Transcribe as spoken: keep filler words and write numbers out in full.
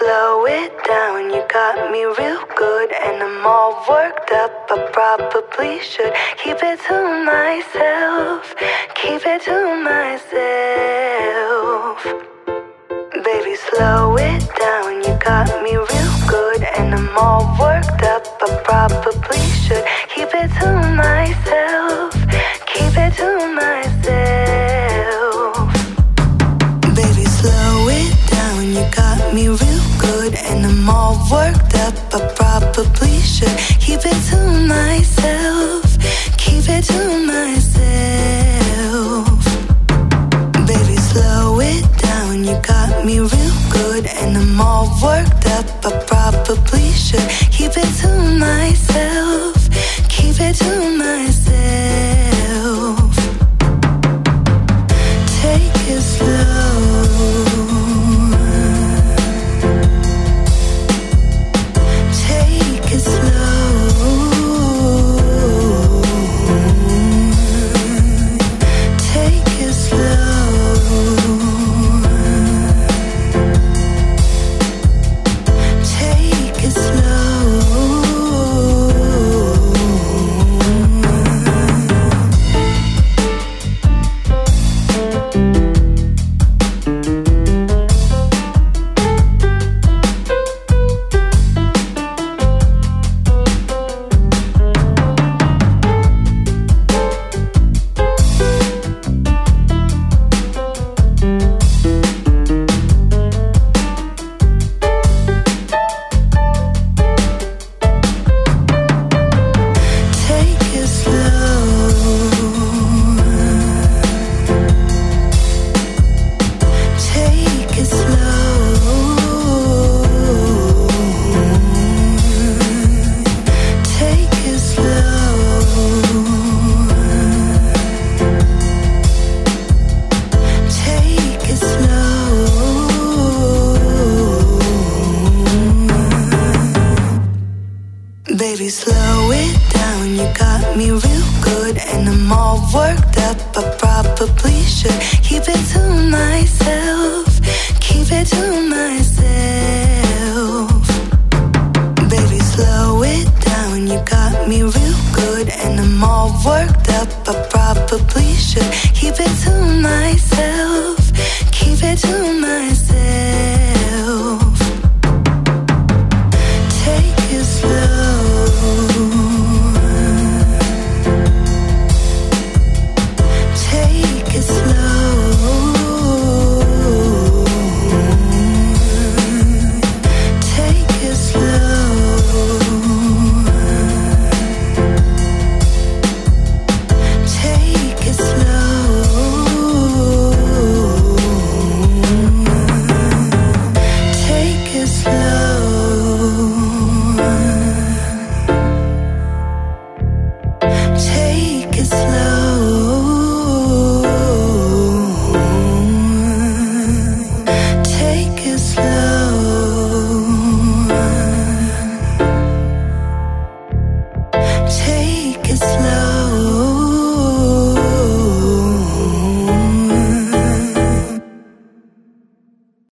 slow it down, you got me real good, and I'm all worked up. I probably should keep it to myself, keep it to myself. Baby, slow it down, you got me real good, and I'm all worked up. I probably should keep it to myself, keep it to myself. Baby, slow it down, you got me real good, and I'm all worked up. I probably should keep it to myself, keep it to myself. Baby, slow it down, you got me real good, and I'm all worked up. I probably should keep it to myself, keep it to myself. Take it slow, take it slow, take it slow, take it slow. Baby, slow it down, you got me real good, and I'm all worked up. I probably should keep it to myself, keep it to myself. Baby, slow it down, you got me real good, and I'm all worked up. I probably should keep it to myself.